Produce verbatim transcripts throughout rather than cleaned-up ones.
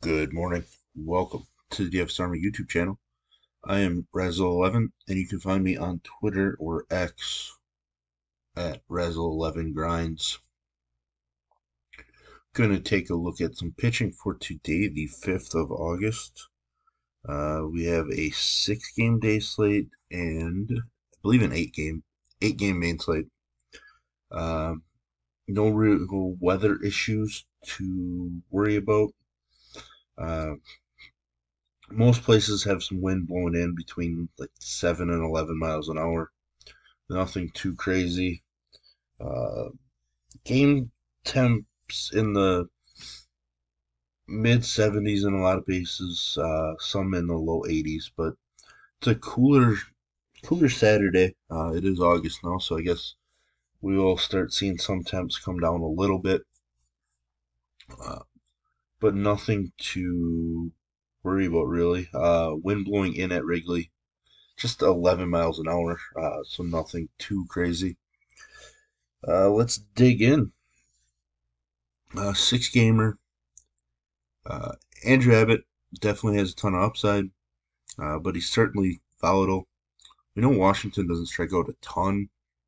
Good morning. Welcome to the D F S Army YouTube channel. I am Razzle eleven, and you can find me on Twitter or X at Razzle eleven Grinds. Gonna take a look at some pitching for today, the fifth of August. Uh, we have a six game day slate and I believe an eight game, eight game main slate. Uh, no real weather issues to worry about. Uh, Most places have some wind blowing in between like seven and eleven miles an hour. Nothing too crazy. Uh, Game temps in the mid seventies in a lot of places, uh, some in the low eighties, but it's a cooler, cooler Saturday. Uh, it is August now, so I guess we will start seeing some temps come down a little bit, uh, but nothing to worry about really. Uh, wind blowing in at Wrigley, just eleven miles an hour, uh, so nothing too crazy. Uh, let's dig in. Uh, six gamer. Uh, Andrew Abbott definitely has a ton of upside, uh, but he's certainly volatile. We know Washington doesn't strike out a ton,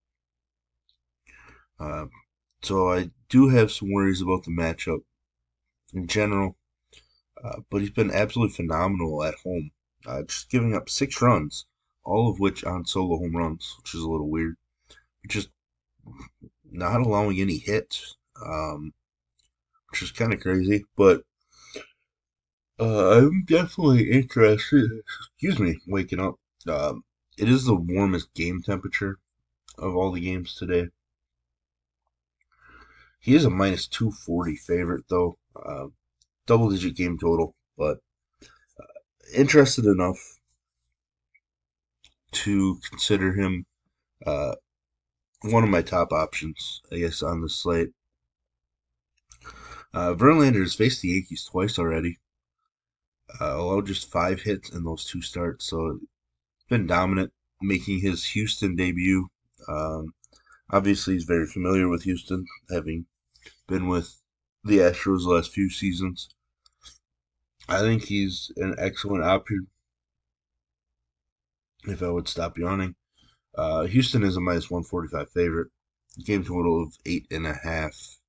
uh, so I do have some worries about the matchup in general. Uh, but he's been absolutely phenomenal at home, uh, just giving up six runs, all of which on solo home runs, which is a little weird. Just not allowing any hits, um, which is kind of crazy. But uh, I'm definitely interested. Excuse me, waking up. Um, it is the warmest game temperature of all the games today. He is a minus two forty favorite, though. Uh, double digit game total, but interested enough to consider him uh, one of my top options, I guess, on the slate. Uh, Verlander has faced the Yankees twice already, uh, allowed just five hits in those two starts, so been dominant, making his Houston debut. Um, obviously, he's very familiar with Houston, having been with the Astros the last few seasons. I think he's an excellent option if I would stop yawning. Uh, Houston is a minus one forty-five favorite. Game total of eight and a half.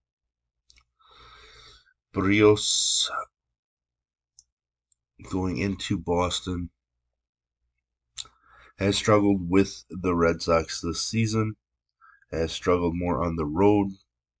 Brios going into Boston has struggled with the Red Sox this season. Has struggled more on the road,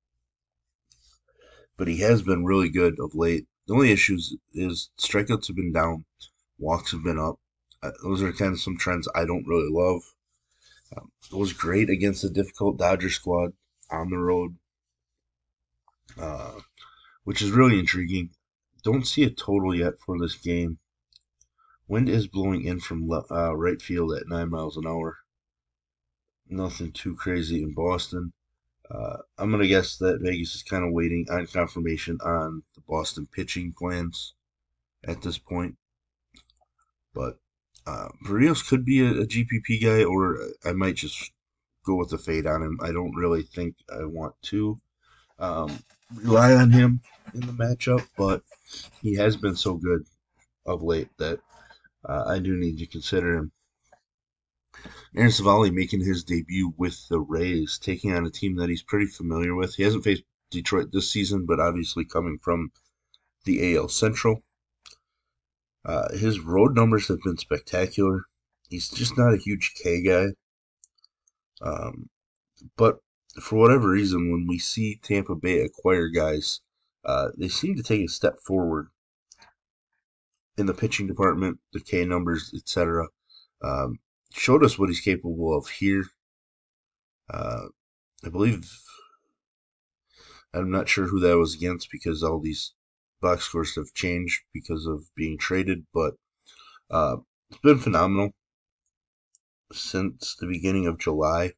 but he has been really good of late. The only issues is strikeouts have been down, walks have been up. Uh, those are kind of some trends I don't really love. Um, it was great against a difficult Dodger squad on the road, uh, which is really intriguing. Don't see a total yet for this game. Wind is blowing in from le- uh, right field at nine miles an hour. Nothing too crazy in Boston. Uh, I'm going to guess that Vegas is kind of waiting on confirmation on the Boston pitching plans at this point. But uh, Barrios could be a, a G P P guy, or I might just go with the fade on him. I don't really think I want to um, rely on him in the matchup, but he has been so good of late that uh, I do need to consider him. Aaron Savali making his debut with the Rays, taking on a team that he's pretty familiar with. He hasn't faced Detroit this season, but obviously coming from the A L Central. Uh, his road numbers have been spectacular. He's just not a huge K guy. Um, but for whatever reason, when we see Tampa Bay acquire guys, uh, they seem to take a step forward in the pitching department, the K numbers, et cetera. Um, showed us what he's capable of here. Uh, I believe I'm not sure who that was against because all these box scores have changed because of being traded, but uh, it's been phenomenal since the beginning of July.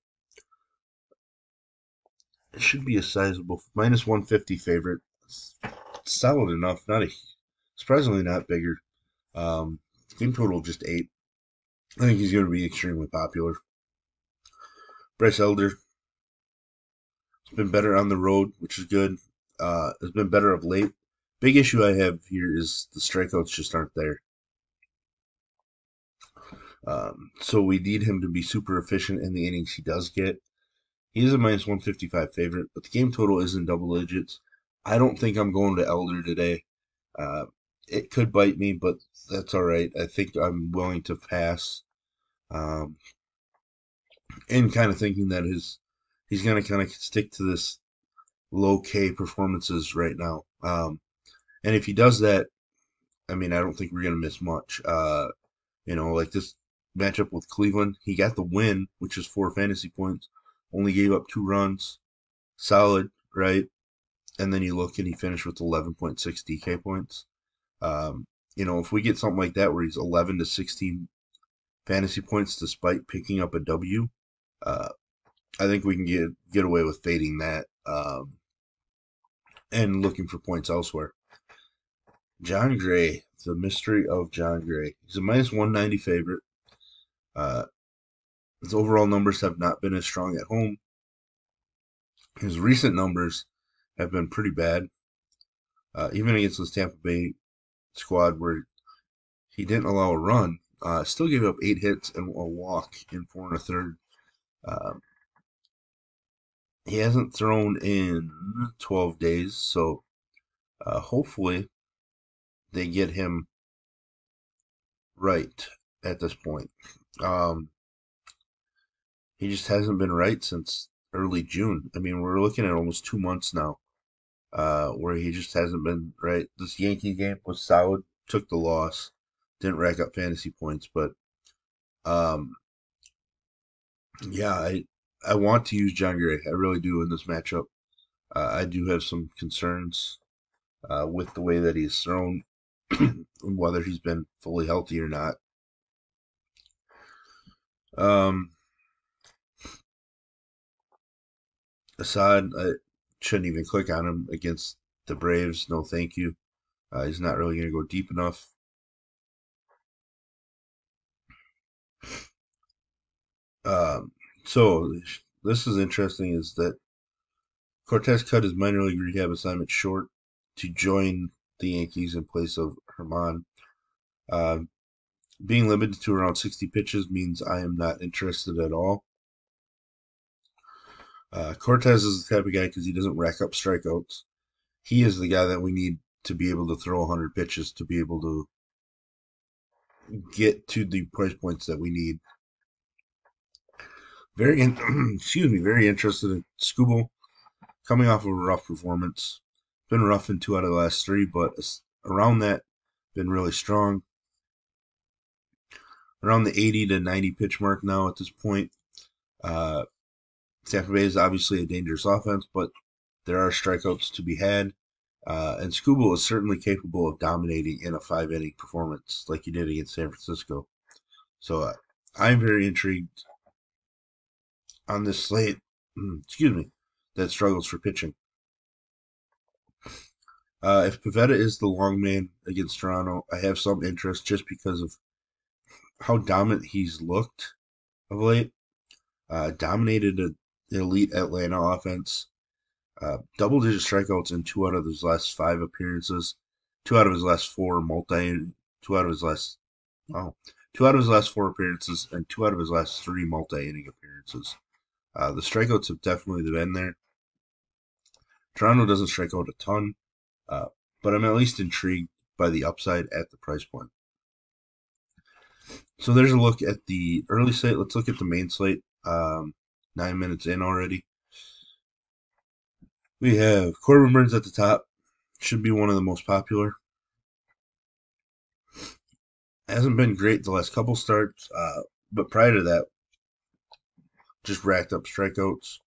It should be a sizable minus one fifty favorite. It's solid enough, not a surprisingly not bigger. Um, Game total of just eight. I think he's going to be extremely popular. Bryce Elder has been better on the road, which is good. Uh, has been better of late. Big issue I have here is the strikeouts just aren't there. Um, so we need him to be super efficient in the innings he does get. He is a minus one fifty-five favorite, but the game total is in double digits. I don't think I'm going to Elder today. Uh, it could bite me, but that's all right. I think I'm willing to pass. Um, and kind of thinking that his he's going to kind of stick to this low K performances right now. Um, and if he does that, I mean, I don't think we're going to miss much. Uh, you know, like this matchup with Cleveland, he got the win, which is four fantasy points, only gave up two runs, solid, right? And then you look and he finished with eleven point six D K points. Um, you know, if we get something like that where he's eleven to sixteen fantasy points despite picking up a W, uh, I think we can get get away with fading that um, and looking for points elsewhere. Jon Gray, the mystery of Jon Gray. He's a minus one ninety favorite. Uh, his overall numbers have not been as strong at home. His recent numbers have been pretty bad, uh, even against this Tampa Bay squad where he didn't allow a run. Uh, still gave up eight hits and a walk in four and a third. Um, he hasn't thrown in twelve days, so uh, hopefully they get him right at this point. Um, he just hasn't been right since early June. I mean, we're looking at almost two months now uh, where he just hasn't been right. This Yankee game was solid, took the loss, didn't rack up fantasy points, but um, yeah, I I want to use Jon Gray. I really do in this matchup. Uh, I do have some concerns uh, with the way that he's thrown, whether he's been fully healthy or not. Um, Assad, I shouldn't even click on him against the Braves. No, thank you. Uh, he's not really going to go deep enough. Um, so this is interesting. Is that Cortez cut his minor league rehab assignment short to join the Yankees in place of Herman. Uh, being limited to around sixty pitches means I am not interested at all. Uh, Cortez is the type of guy because he doesn't rack up strikeouts. He is the guy that we need to be able to throw one hundred pitches to be able to get to the price points that we need. Very, in, excuse me, very interested in Skubal coming off of a rough performance. Been rough in two out of the last three, but around that, been really strong. Around the eighty to ninety pitch mark now at this point. Uh, Tampa Bay is obviously a dangerous offense, but there are strikeouts to be had. Uh, and Skubal is certainly capable of dominating in a five inning performance like he did against San Francisco. So uh, I'm very intrigued on this slate, excuse me, that struggles for pitching. Uh, if Pivetta is the long man against Toronto, I have some interest just because of how dominant he's looked of late. Uh, dominated an elite Atlanta offense. Uh, double digit strikeouts in two out of his last five appearances. Two out of his last four multi. Two out of his last. Oh, two out of his last four appearances and two out of his last three multi inning appearances. Uh, the strikeouts have definitely been there. Toronto doesn't strike out a ton, uh, but I'm at least intrigued by the upside at the price point. So there's a look at the early slate. Let's look at the main slate. Um, nine minutes in already. We have Corbin Burnes at the top. Should be one of the most popular. Hasn't been great the last couple starts, uh, but prior to that, just racked up strikeouts.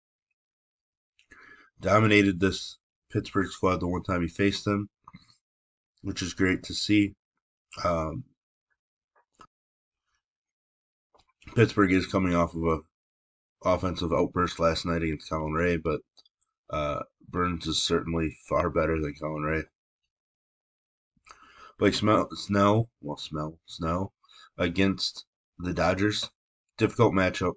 Dominated this Pittsburgh squad the one time he faced them, which is great to see. Um, Pittsburgh is coming off of a offensive outburst last night against Colin Ray, but uh, Burnes is certainly far better than Colin Ray. Blake Smell, Snell, well, Smell, Snell against the Dodgers. Difficult matchup.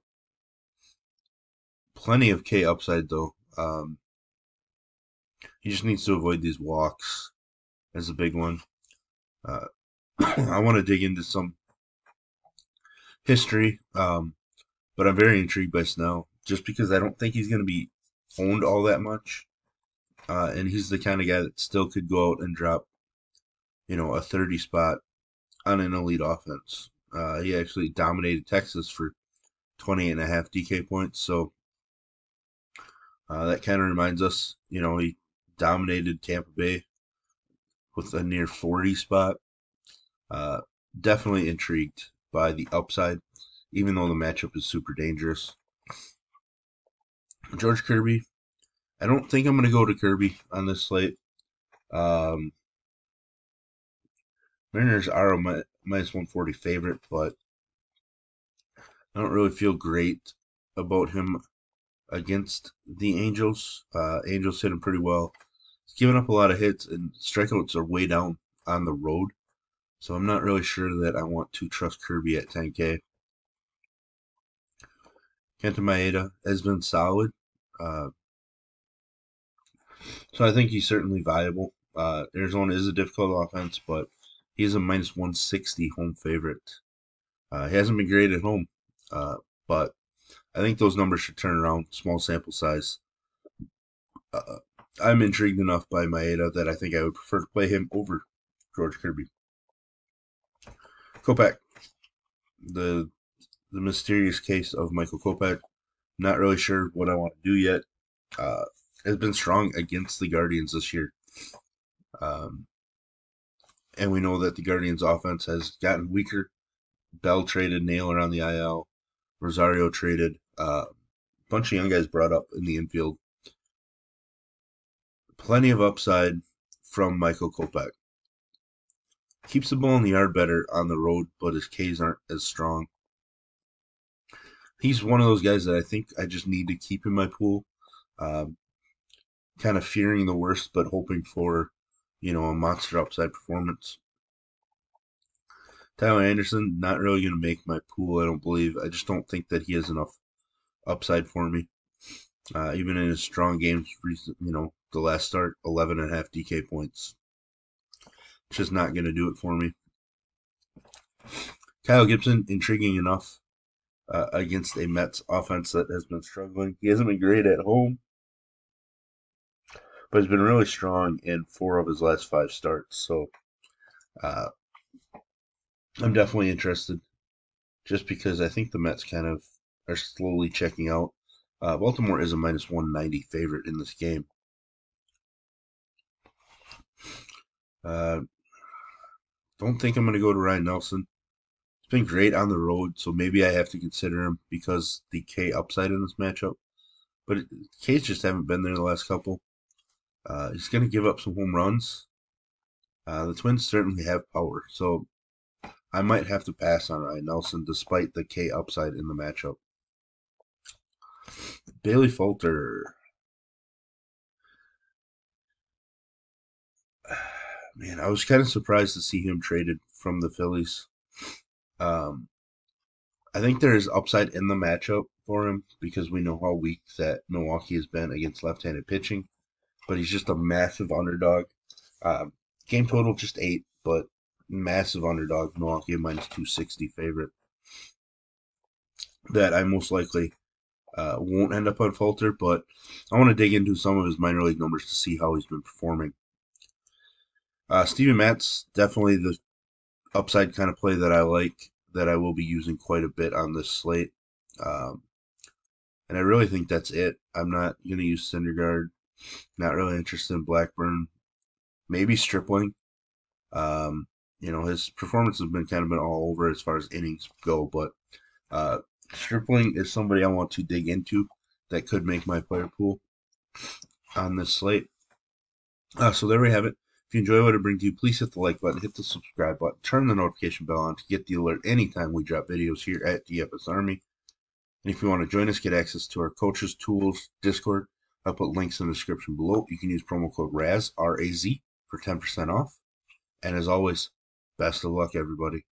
Plenty of K upside, though. Um, he just needs to avoid these walks. as a big one. Uh, I want to dig into some history, um, but I'm very intrigued by Snell just because I don't think he's going to be owned all that much. Uh, and he's the kind of guy that still could go out and drop, you know, a thirty spot on an elite offense. Uh, he actually dominated Texas for twenty and a half D K points. So uh, that kind of reminds us, you know, he dominated Tampa Bay with a near forty spot. Uh, Definitely intrigued by the upside, even though the matchup is super dangerous. George Kirby, I don't think I'm going to go to Kirby on this slate. Um, Mariners are a mi- minus one forty favorite, but I don't really feel great about him against the Angels. Uh, Angels hit him pretty well. He's given up a lot of hits, and strikeouts are way down on the road. So I'm not really sure that I want to trust Kirby at ten K. Kenta Maeda has been solid. Uh, so I think he's certainly viable. Uh, Arizona is a difficult offense, but he's a minus one sixty home favorite. Uh, he hasn't been great at home, uh, but I think those numbers should turn around. Small sample size. Uh, I'm intrigued enough by Maeda that I think I would prefer to play him over George Kirby. Kopech, the the mysterious case of Michael Kopech. Not really sure what I want to do yet. Uh, has been strong against the Guardians this year. Um, and we know that the Guardians offense has gotten weaker. Bell traded, Naylor on the I L, Rosario traded, a uh, bunch of young guys brought up in the infield. Plenty of upside from Michael Kopech. Keeps the ball in the yard better on the road, but his Ks aren't as strong. He's one of those guys that I think I just need to keep in my pool. Um, kind of fearing the worst, but hoping for, you know, a monster upside performance. Tyler Anderson, not really going to make my pool, I don't believe. I just don't think that he has enough upside for me. Uh, even in his strong games, you know, the last start, eleven and a half D K points. Just not going to do it for me. Kyle Gibson, intriguing enough uh, against a Mets offense that has been struggling. He hasn't been great at home, but has been really strong in four of his last five starts. So uh, I'm definitely interested just because I think the Mets kind of are slowly checking out. Uh, Baltimore is a minus one ninety favorite in this game. Uh, don't think I'm going to go to Ryan Nelson. He's been great on the road, so maybe I have to consider him because the K upside in this matchup. But it, K's just haven't been there the last couple. Uh, he's going to give up some home runs. Uh, the Twins certainly have power, so I might have to pass on Ryan Nelson despite the K upside in the matchup. Bailey Falter. Man, I was kind of surprised to see him traded from the Phillies. Um, I think there is upside in the matchup for him because we know how weak that Milwaukee has been against left-handed pitching. But he's just a massive underdog. Um, Game total just eight, but massive underdog. Milwaukee a minus two sixty favorite. That I most likely uh, won't end up on Falter, but I want to dig into some of his minor league numbers to see how he's been performing. Uh, Steven Matz, definitely the upside kind of play that I like, that I will be using quite a bit on this slate. Um, and I really think that's it. I'm not going to use Syndergaard. Not really interested in Blackburn. Maybe Stripling. Um, you know, his performance has been kind of been all over as far as innings go, but uh, Stripling is somebody I want to dig into that could make my player pool on this slate. Uh, so there we have it. If you enjoy what I bring to you, please hit the like button, hit the subscribe button, turn the notification bell on to get the alert anytime we drop videos here at D F S Army. And if you want to join us, get access to our coaches, tools, Discord, I'll put links in the description below. You can use promo code R A Z, R A Z, for ten percent off. And as always, best of luck, everybody.